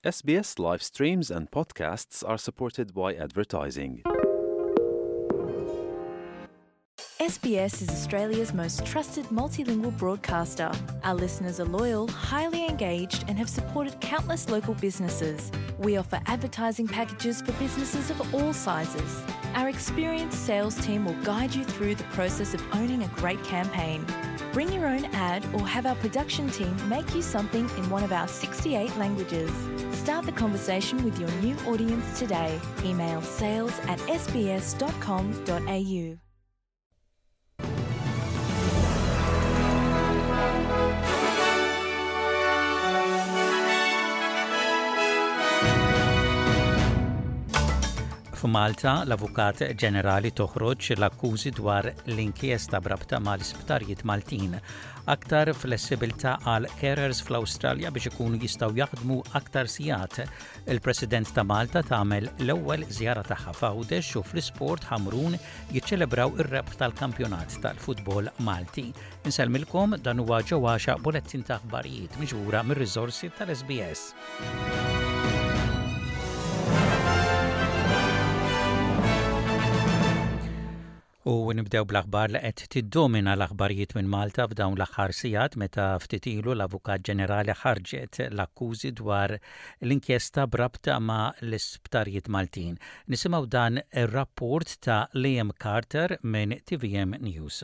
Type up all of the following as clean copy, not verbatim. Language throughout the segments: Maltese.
SBS live streams and podcasts are supported by advertising. SBS is Australia's most trusted multilingual broadcaster. Our listeners are loyal, highly engaged, and have supported countless local businesses. We offer advertising packages for businesses of all sizes. Our experienced sales team will guide you through the process of owning a great campaign. Bring your own ad or have our production team make you something in one of our 68 languages. Start the conversation with your new audience today. Email sales@sbs.com.au. F'Malta, l-Avukat Ġenerali toħroġ l-akkużi dwar l-inkjesta brabta mal-isptarijiet Maltin. Aktar flessibilità għal carers fl-Awstralja biex ikunu jistgħu jaħdmu aktar sigħat. Il-President ta' Malta tagħmel l-ewwel żjara tagħha f'Għawdex u fl-isport Ħamrun jiċċelebraw ir-rebħ tal-kampjonat tal-futbol Malti. Insellmilkom dan huwa ġewwaxa bulettin ta' aħbarijiet miġbura mir-riżorsi tal-SBS. U nibdew bl-aħbar li qed tiddomina l-aħbarijiet minn Malta f'dawn l-aħħar sigħat meta ftit ilu l-Avukat Ġenerali ħarġet l-akkużi dwar l-inkjesta brabta ma' l-isptarijiet Maltin. Nisimgħu dan ir-rapport ta' Liam Carter minn TVM News.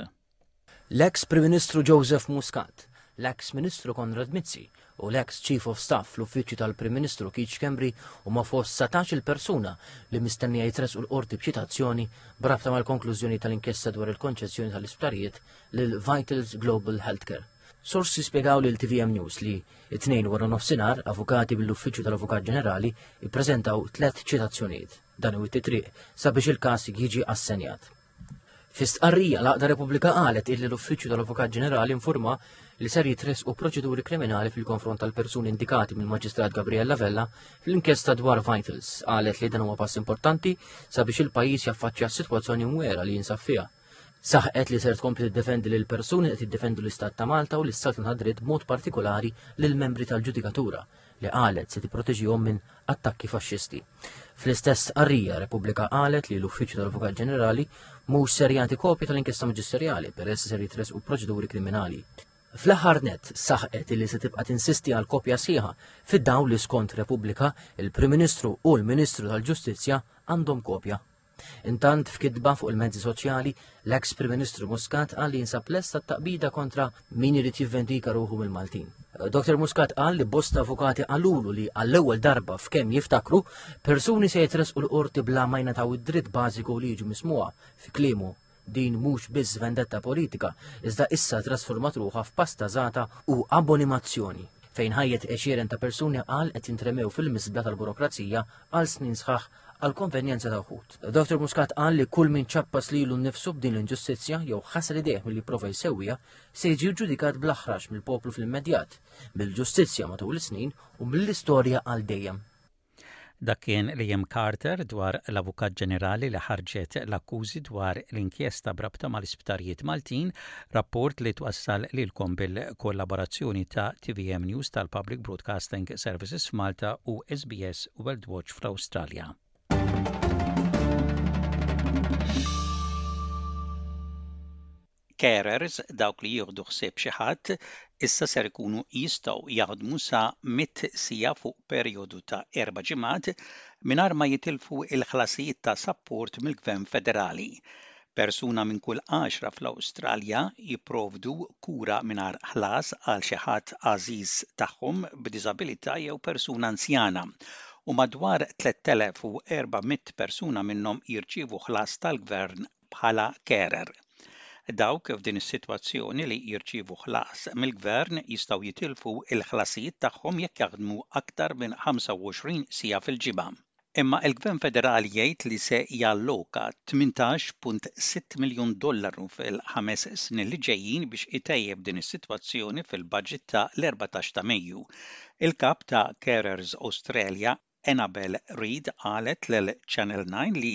L-ex Prim Ministru Joseph Muscat, l-ex Ministru Konrad Mizzi u l-ex Chief of Staff fl-Uffiċċju tal-Prim Ministru Keith Schembri huma fost 17 persuna li mistennija jitresqu l-qorti b'ċitazzjoni brabta mal-konklużjoni tal-inkjesta dwar il-konċessjoni tal-isptarijiet lil Vitals Global Healthcare. Sorsi spjegaw lil TVM News li it-tnejn wara nofsinhar avukati mill-Uffiċċju tal-Avukat Ġenerali ippreżentaw 3 ċitazzjonijiet. Dan hu t-triq sabiex il-każ jiġi assenjat. Fis-stqarrija l-Aqda Repubblika qalet illi l-Uffiċċju tal-Avukat Ġenerali informa li ser jitresqu proċeduri kriminali fil-konfront tal-persuni indikati mill-Maġistrat Gabriella Vella fl-inkjesta dwar Vitals. Qalet li dan huwa pass importanti sabiex il-pajjiż jaffaċċja s-sitwazzjoni mwera li jinsab fiha. Saħqet li ser tkompli tiddefendi lil persuni qed jiddefendu l-Istat ta' Malta u l-Istat ta' Dritt b'mod partikolari lil membri tal-Ġudikatura li qalet se tipproteġihom minn attakki faxxisti. Fl-istess qarrija Repubblika qalet li l-Uffiċċju tal-Avukat Ġenerali mhux ser jagħti kopja tal-inkjesta maġisterjali peress ser jitresqu proċeduri kriminali. Fl-aħħar nett saħqet li se tibqa' tinsisti għal kopja sieħa fid-dawl li skont Repubblika il-Prim Ministru u l-Ministru tal-Ġustizzja għandhom kopja. Intant f'kitba fuq il-mezzi soċjali l-ex Prim Ministru Muscat qal li jinsab lesta taqbida kontra min irid jivvendika ruħu mill-Maltin. Dr. Muscat qal li bosta avukati qalulu li għall-ewwel darba f'kemm jiftakru persuni se jitresqu l-qorti bla ma jingħataw id-dritt bażiku li jiġu mismuha fi kliemu. Din mhux biss vendetta politika, iżda issa trasformat ruħha f'pasta żgħata u abbonimazzjoni fejn ħajjet għexieren ta' persuni qal qed jintremew fil-misbla tal-burokrazija għal snin sħaħ għal konvenjenza ta' wħud. Dr. Muscat qal li kull min ċappas lilu nnifsu b'din l-inġustizzja jew ħasar idejh milli jipprova jsewwiha se jiġi ġudikat bl-aħrax mill-poplu fil-immedjat, bil-ġustizzja matul is-snin u mill-istorja għal dejjem. Dak kien Liam Carter dwar l-Avukat Ġenerali li ħarġet l-akkużi dwar l-inkjesta brabta mal-isptarijiet Maltin, rapport li twassal lilkom bil-kollaborazzjoni ta' TVM News tal-Public Broadcasting Services f'Malta u SBS World Watch fl-Awstralja. Carers, dawk li jieħdu ħsieb xi ħadd, issa ser ikunu jistgħu jaħdmu sa 100 siegħa fuq perjodu ta' 4 ġimgħat mingħajr ma jitilfu il-ħlasijiet ta' sapport mill-Gvern Federali. Persuna minn kull 10 fl-Awstralja jipprovdu kura mingħajr ħlas għal xi ħadd għażiż tagħhom b'diżabilità jew persuna anzjana u madwar 3400 persuna minnhom jirċievu ħlas tal-Gvern bħala carer. Dawk f'din is-sitwazzjoni li jirċievu ħlas mill-Gvern jistgħu jitilfu il-ħlasijiet tagħhom jekk jaħdmu aktar minn 25 siegħa fil-ġimgħa. Imma l-Gvern Federali jgħid li se jalloka $18.6 miljun fil-5 snin li ġejjin biex itejjeb din is-sitwazzjoni fil-budget ta' l-14 ta' Mejju. Il-kap ta' Carers Australia Annabel Reid qalet lil Channel 9 li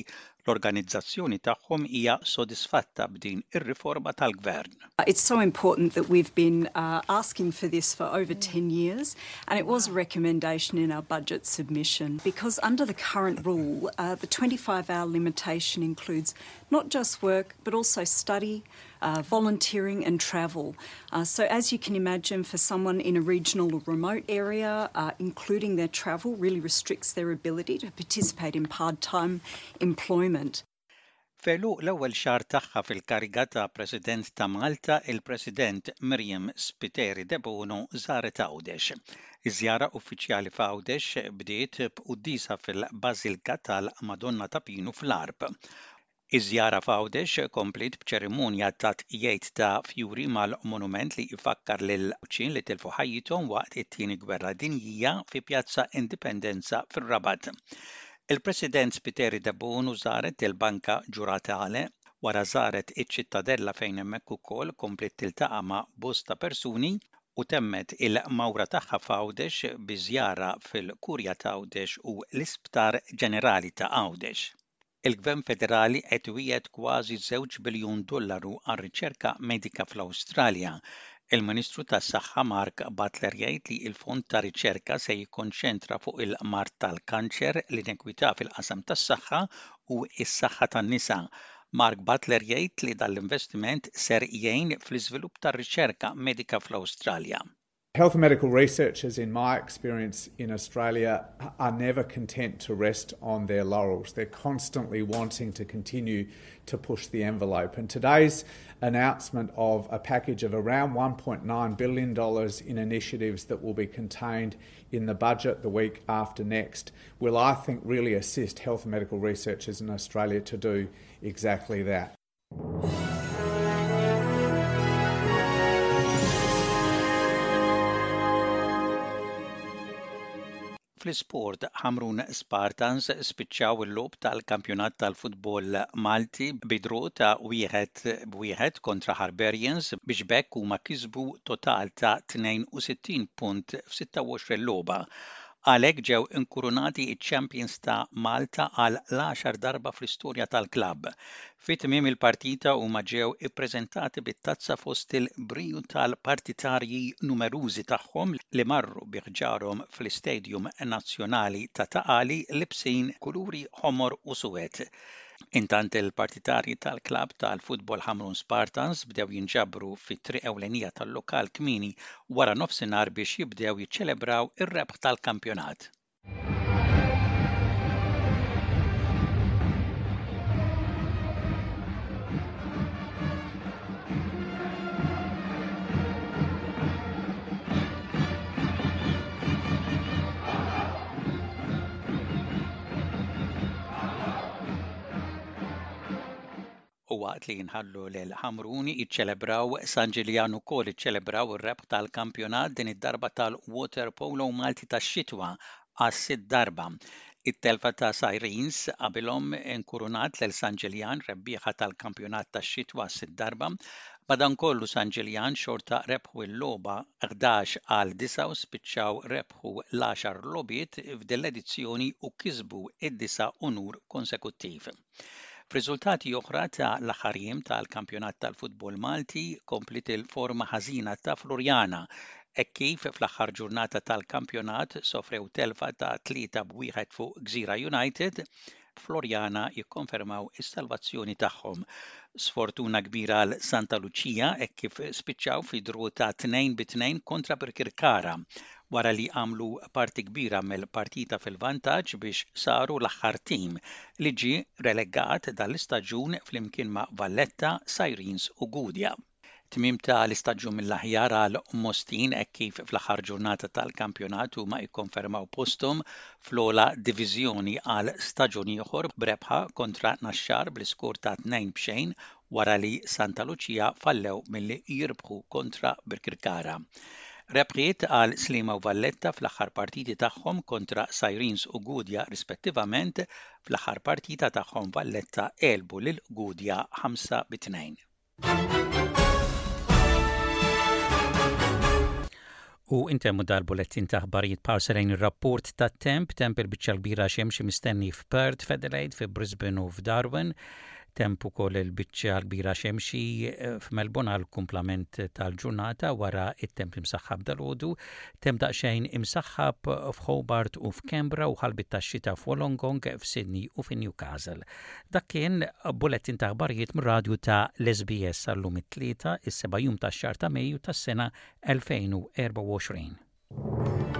L-organizzazzjoni tagħhom hija sodisfatta b'din ir-riforma tal-Gvern. It's so important that we've been asking for this for over 10 years, and it was a recommendation in our budget submission because under the current rule, the 25-hour limitation includes not just work but also study, volunteering and travel. So as you can imagine, for someone in a regional or remote area, including their travel really restricts their ability to participate in part-time employment. Felu l-ewwel xahar tagħha fil-kariga ta' President ta' Malta, il-President Miriam Spiteri de Bono żaret Għawdex. Iż-żjara uffiċjali f'Għawdex bdiet b'qudiesa fil-Bażilika tal-Madonna ta' Pinu fl-Arb. Iż-żjara f'Għawdex komplet b'ċerimonja ta' tqiegħed ta' fjuri mal-monument li jfakkar lil ċin li tilfu ħajjithom waqt it-tieni gwerra dinjija fi Pjazza Indipendenza fir-Rabat. Il-President Spiteri de Bono żaret il-Banka Ġuratale wara żaret iċ-ċittadella fejn hemmhekk ukoll komplet tiltaqa' ma' bosta persuni u temmet il-mawra tagħha f'Għawdex bi żjara fil-Kurja ta' Għawdex u l-Isptar Ġenerali ta' Għawdex. Il-Gvern Federali qed iwiegħed kważi $2 biljun għar-riċerka medika fl-Awstralja. Il-Ministru tas-Saħħa Mark Butler jgħid li l-Fond ta' Riċerka se jikkonċentra fuq il-mart tal-kanċer, l-inekwità fil-qasam tas-saħħa u s-saħħa tan-nisa. Mark Butler jgħid li dal-investiment ser jgħin fl-iżvilupp tar-riċerka medika fl-Awstralja. Health and medical researchers, in my experience in Australia, are never content to rest on their laurels. They're constantly wanting to continue to push the envelope. And today's announcement of a package of around $1.9 billion in initiatives that will be contained in the budget the week after next will, I think, really assist health and medical researchers in Australia to do exactly that. Fl-isport, Hamrun Spartans spiċċaw il-logħob tal-kampjonat tal-futbol Malti bidru ta' 1-1 kontra Harbarians biex bekk huma kisbu total ta' 62 punt f'26 logħba. Għalhekk ġew inkurunati iċ-Champions ta' Malta għal l-10 darba fl-istorja tal-klabb. Fit-tmiem il-partita huma ġew ippreżentati bit-tazza fost il-briju tal-partitarji numerużi tagħhom li marru biħġarhom fl-Istadium Nazzjonali ta' Taqali libsin kuluri ħomor u suwed. Intant il-partitarji tal-klabb tal-futbol Hamrun Spartans bdew jinġabru fit-triq ewlenija tal-lokal kmieni wara nofsinhar biex jibdew jiċċelebraw ir-rebħ tal-kampjonat. U waqt li jinħallu l-Ħamruni jiċċelebraw San Ġiljan ukoll iċċelebraw ir-rebħ tal-kampjonat din id-darba tal-Water Polo Malti tax-xitwa għas-sitt darba. It-telfa ta' Sirens qabilhom inkurunat lil San Ġiljan rebbieħa tal-kampjonat tax-xitwa għas-sitt darba. Madankollu San Ġiljan xorta rebħu l-logħba 11-9 u spiċċaw rebħu l-10 logħbiet f'din l-edizzjoni u kisbu id-9 unur konsekuttiv. F'riżultati oħra ta' l-aħħar jiem tal-kampjonat tal-futbol Malti komplit il-forma ħażina ta' Florjana hekk kif fl-aħħar ġurnata tal-kampjonat sofrew telfa ta' 3-1 fuq Gżira United, Florjana jikkonfermaw is-salvazzjoni tagħhom. Sfortuna kbira għal Santa Lucia hekk kif spiċċaw fi dru ta' 2-2 kontra Birkirkara wara li għamlu parti kbira mill-partita fil-vantaġġ biex saru l-aħħar tim li ġie relegat dal-istaġun flimkien ma' Valletta, Sirens u Gudja. Tmiem ta' l-istaġun mill-aħjar għal Mostin hekk kif fl-aħħar ġurnata tal-kampjonat huma jikkonfermaw posthom fl-ogħla diviżjoni għal staġun ieħor b'rebħa kontra Naxxar bl-iskor ta' 2-0 wara li Santa Lucia fallew milli jirbħu kontra Birkirkara. Rebħiet għal Slima u Valletta fl-aħħar partiti tagħhom kontra Sirens u Gudja rispettivament, fl-aħħar partita tagħhom Valletta għelbu lil Gudja 5-2. U intemmu dal-bulettin ta' ħbarijiet parserejn ir-rapport ta' temp il-biċċa l-kbira xemxi mistenni f'Perth, f'Adelaide, f'Brisbane u f'Darwin. Temp ukoll il-biċċa l-kbira xemxi f'Melbourne għal kumplament tal-ġurnata wara it-temp imsaħħab dal-għodu. Temp daqsxejn imsaħħab f'Hobart u f'Canberra u ħalbit tax-xita f'Wollongong, f'Sydney u f'Newcastle. Dak kien bulettin ta' ħbarijiet mir-radju ta' l-SBS għallum it-tlieta is-7 jum tax-xahar ta' Mejju tas-sena 2024.